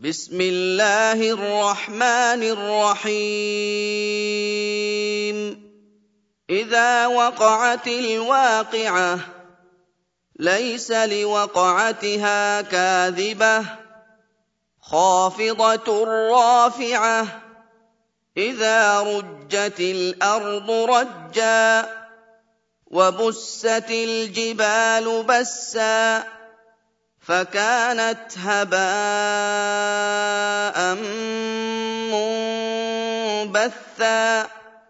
بسم الله الرحمن الرحيم إذا وقعت الواقعة ليس لوقعتها كاذبة خافضة رافعة إذا رجت الأرض رجا وبست الجبال بسا فكانت هباء منبثا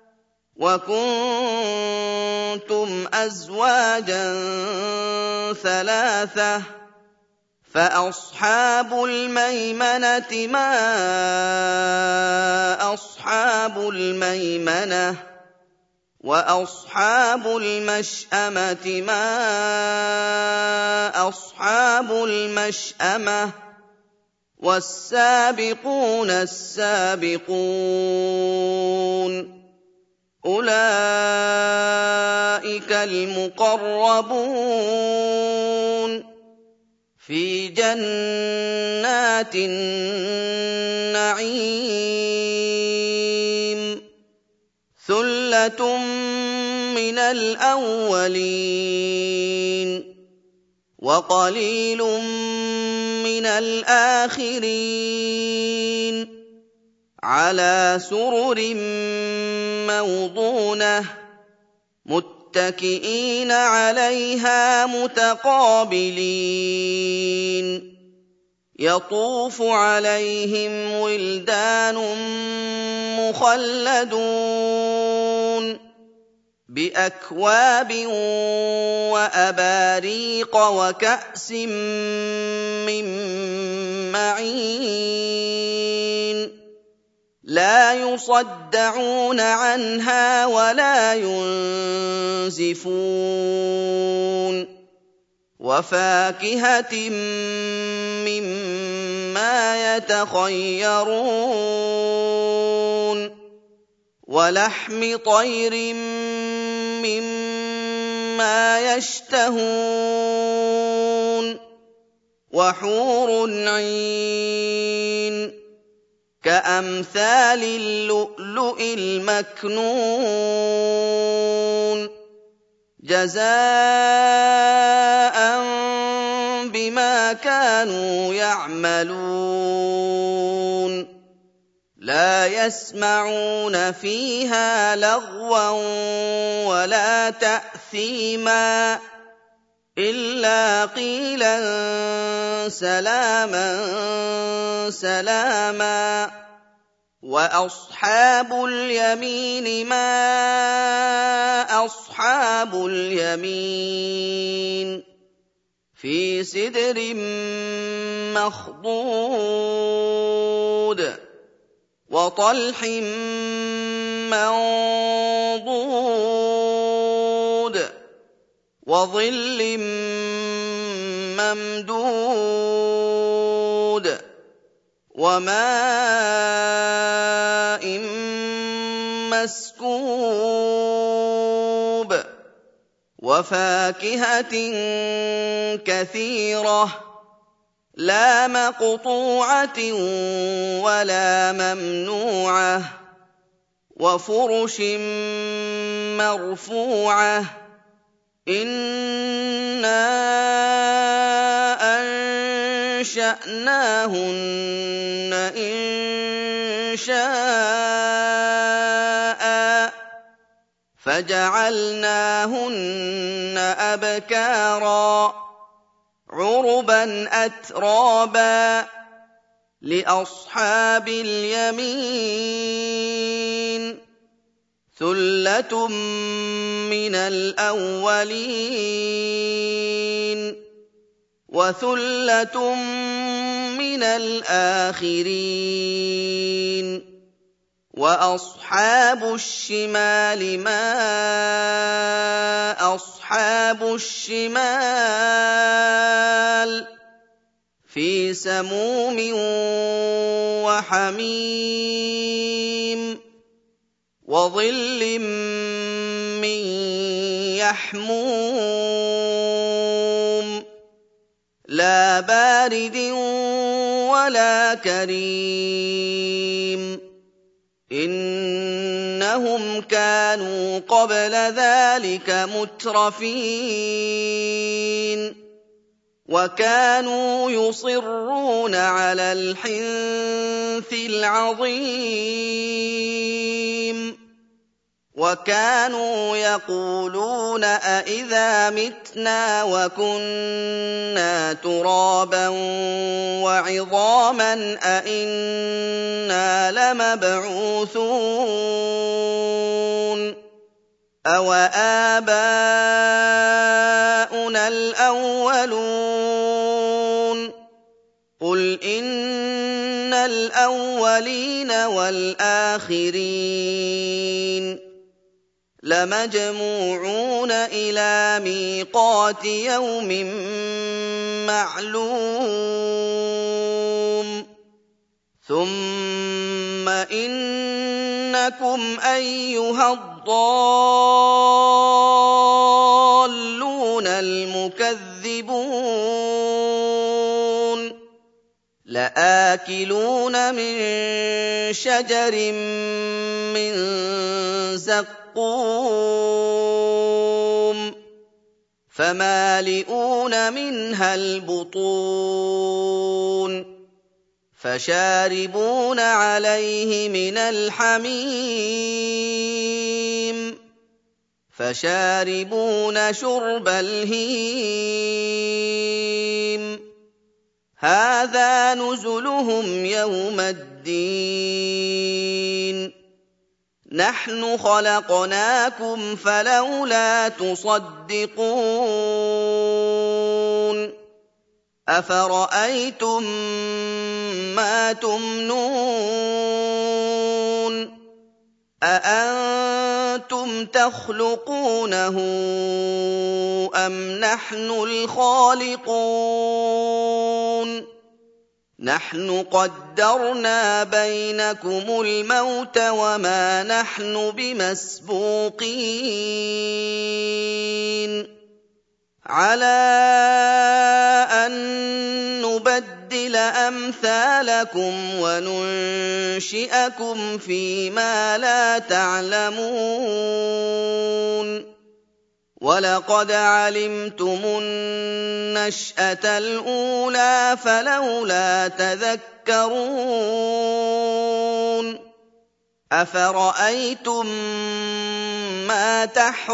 وكنتم أزواجا ثلاثة فأصحاب الميمنة ما أصحاب الميمنة وأصحاب المشأمة ما أصحاب المشأمة والسابقون السابقون أولئك المقربون في جنات النعيم ثُلَّةٌ مِّنَ الْأَوَّلِينَ وَقَلِيلٌ مِّنَ الْآخِرِينَ عَلَىٰ سُرُرٍ مَّوْضُونَةٍ مُّتَّكِئِينَ عَلَيْهَا مُتَقَابِلِينَ يَطُوفُ عَلَيْهِمْ وِلْدَانٌ مُّخَلَّدُونَ بِأَكْوَابٍ وَأَبَارِيقَ وَكَأْسٍ مِّن مَّعِينٍ لَّا يُصَدَّعُونَ عَنْهَا وَلَا يُنزِفُونَ وَفَاكِهَةٍ مِّمَّا يَتَخَيَّرُونَ وَلَحْمِ طَيْرٍ مِّمَّا يَشْتَهُونَ وَحُورٌ عِينٌ كَأَمْثَالِ اللُّؤْلُؤِ الْمَكْنُونِ جَزَاءً بِمَا كَانُوا يَعْمَلُونَ لَا يَسْمَعُونَ فِيهَا لَغْوًا وَلَا تَأْثِيمًا إِلَّا قِيلًا سَلَامًا سَلَامًا وَأَصْحَابُ الْيَمِينِ مَا أَصْحَابُ الْيَمِينِ فِي سِدْرٍ مَّخْضُودٍ وَطَلْحٍ مَّنضُودٍ وَظِلٍّ مَّمْدُودٍ وَمَاءٍ مَّسْكُوبٍ وَفَاكِهَةٍ كَثِيرَةٍ لَّا مَقْطُوعَةٍ وَلَا مَمْنُوعَةٍ وَفُرُشٍ مَّرْفُوعَةٍ إِنَّا أَنشَأْنَاهُنَّ إِنشَاءً فَجَعَلْنَاهُنَّ أَبْكَارًا عُرُبًا أَتْرَابًا لِّأَصْحَابِ الْيَمِينِ ثُلَّةٌ مِّنَ الْأَوَّلِينَ وَثُلَّةٌ مِّنَ الْآخِرِينَ وَأَصْحَابُ الشِّمَالِ مَا أَصْحَابُ الشِّمَالِ فِي سَمُومٍ وَحَمِيمٍ وَظِلٍّ مِّن يَحْمُومٍ لَّا بَارِدٍ وَلَا كَرِيمٍ إِنَّهُمْ كَانُوا قَبْلَ ذَٰلِكَ مُتْرَفِينَ وَكَانُوا يُصِرُّونَ عَلَى الْحِنثِ الْعَظِيمِ وَكَانُوا يَقُولُونَ أَإِذَا مِتْنَا وَكُنَّا تُرَابًا وَعِظَامًا أَإِنَّا لَمَبْعُوثُونَ أَوَآبَاؤُنَا الْأَوَّلُونَ قُلْ إِنَّ الْأَوَّلِينَ وَالْآخِرِينَ لَمَجْمُوعُونَ إِلَىٰ مِيقَاتِ يَوْمٍ مَّعْلُومٍ ثُمَّ إِنَّكُمْ أَيُّهَا الضَّالُّونَ الْمُكَذِّبُونَ لَآكِلُونَ مِن شَجَرٍ مِّن زَقُّومٍ فَمَالِئُونَ مِنْهَا الْبُطُونَ فَشَارِبُونَ عَلَيْهِ مِنَ الْحَمِيمِ فَشَارِبُونَ شُرْبَ الْهِيمِ هَٰذَا نُزُلُهُمْ يَوْمَ الدِّينِ نَحْنُ خَلَقْنَاكُمْ فَلَوْلَا تُصَدِّقُونَ أَفَرَأَيْتُم مَّا تُمْنُونَ أَأَنتُمْ تَخْلُقُونَهُ أَمْ نَحْنُ الْخَالِقُونَ نَحْنُ قَدَّرْنَا بَيْنَكُمُ الْمَوْتَ وَمَا نَحْنُ بِمَسْبُوقِينَ عَلَىٰ أَن نُّبَدِّلَ أَمْثَالَكُمْ وَنُنشِئَكُمْ فِي مَا لَا تَعْلَمُونَ وَلَقَدْ عَلِمْتُمُ النَّشْأَةَ الْأُولَىٰ فَلَوْلَا تَذَكَّرُونَ أَفَرَأَيْتُم مَّا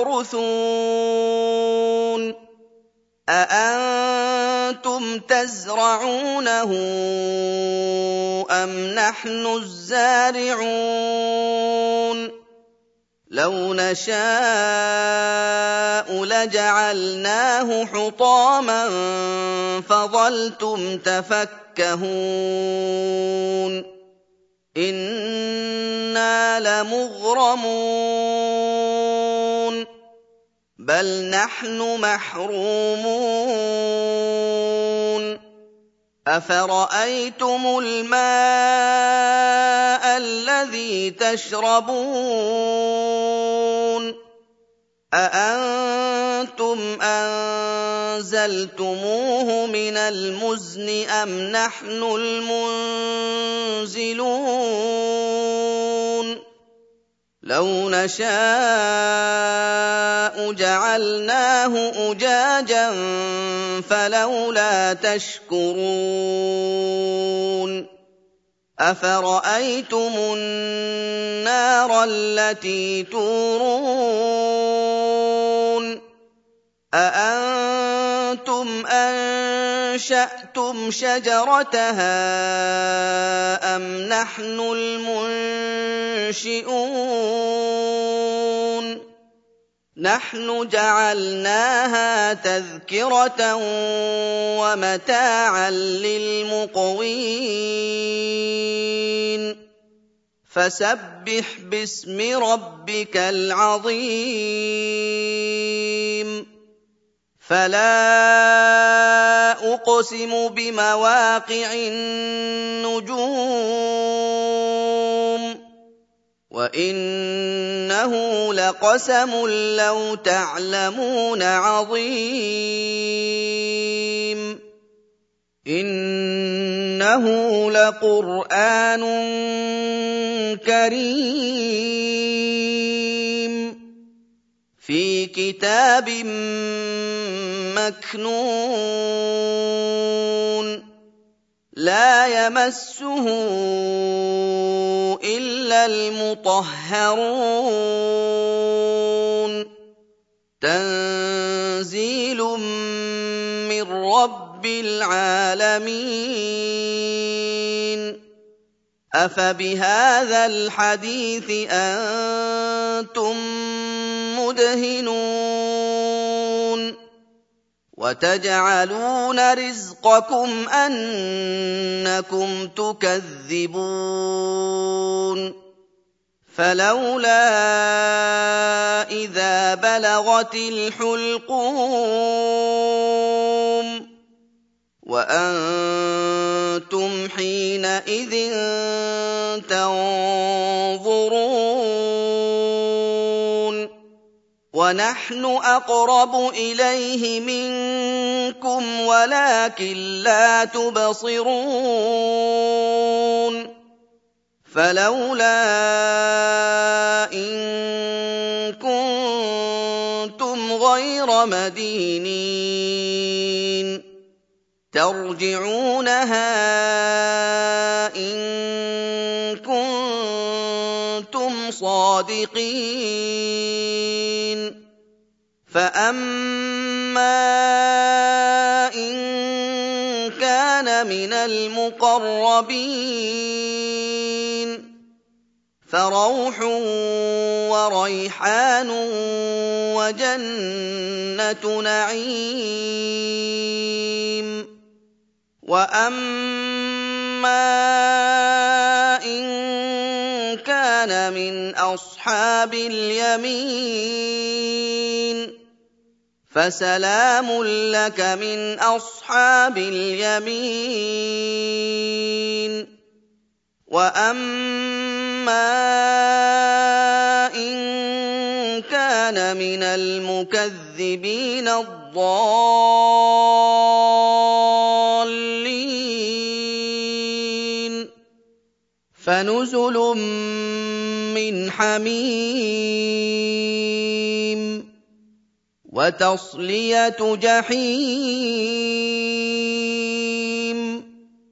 تَحْرُثُونَ أَأَنتُمْ تَزْرَعُونَهُ أَمْ نَحْنُ الزَّارِعُونَ لَوْ نَشَاءُ لَجَعَلْنَاهُ حُطَامًا فَظَلْتُمْ تَفَكَّهُونَ إِنَّا لَمُغْرَمُونَ بَلْ نَحْنُ مَحْرُومُونَ أَفَرَأَيْتُمُ الْمَاءَ الَّذِي تَشْرَبُونَ أَأَنتُمْ أَنزَلْتُمُوهُ مِنَ الْمُزْنِ أَمْ نَحْنُ الْمُنزِلُونَ لَوْ نَشَاءُ جَعَلْنَاهُ أُجَاجًا فَلَوْلَا تَشْكُرُونَ أَفَرَأَيْتُمُ النَّارَ الَّتِي تُورُونَ أَأَنتُمْ أَنشَأْتُمْ شَجَرَتَهَا أَمْ نَحْنُ الْمُنشِئُونَ نَحْنُ جَعَلْنَاهَا تَذْكِرَةً وَمَتَاعًا لِّلْمُقْوِينَ فَسَبِّحْ بِاسْمِ رَبِّكَ الْعَظِيمِ فَلَا أُقْسِمُ بِمَوَاقِعِ النُّجُومِ وَإِنَّهُ لَقَسَمٌ لَّوْ تَعْلَمُونَ عَظِيمٌ إِنَّهُ لَقُرْآنٌ كَرِيمٌ فِي كِتَابٍ مَّكْنُونٍ لَّا يَمَسُّهُ إِلَّا الْمُطَهَّرُونَ تَنزِيلٌ مِّن رَّبِّ الْعَالَمِينَ أَفَبِهَٰذَا الْحَدِيثِ أَنتُم مُّدْهِنُونَ وَتَجْعَلُونَ رِزْقَكُمْ أَنَّكُمْ تُكَذِّبُونَ فَلَوْلَا إِذَا بَلَغَتِ الْحُلْقُومَ وَأَنتُمْ حِينَئِذٍ تَنظُرُونَ وَنَحْنُ أَقْرَبُ إِلَيْهِ مِنكُمْ وَلَٰكِن لَّا تُبْصِرُونَ فَلَوْلَا إِن كُنتُمْ غَيْرَ مَدِينِينَ تَرْجِعُونَهَا إِن كُنتُمْ صَادِقِينَ فَأَمَّا إِن كَانَ مِنَ الْمُقَرَّبِينَ فَرَوْحٌ وَرَيْحَانٌ وَجَنَّتُ نَعِيمٍ وَأَمَّا إِن كَانَ مِنْ أَصْحَابِ الْيَمِينِ فَسَلَامٌ لَّكَ مِنْ أَصْحَابِ الْيَمِينِ وَأَمَّا إِن كَانَ مِنَ الْمُكَذِّبِينَ الضَّالِّينَ فَنُزُلٌ مِّنْ حَمِيمٍ وَتَصْلِيَةُ جَحِيمٍ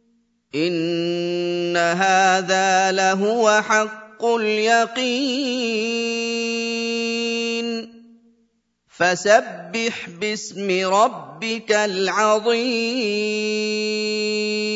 إِنَّ هَٰذَا لَهُوَ حَقُّ الْيَقِينِ فَسَبِّحْ بِاسْمِ رَبِّكَ الْعَظِيمِ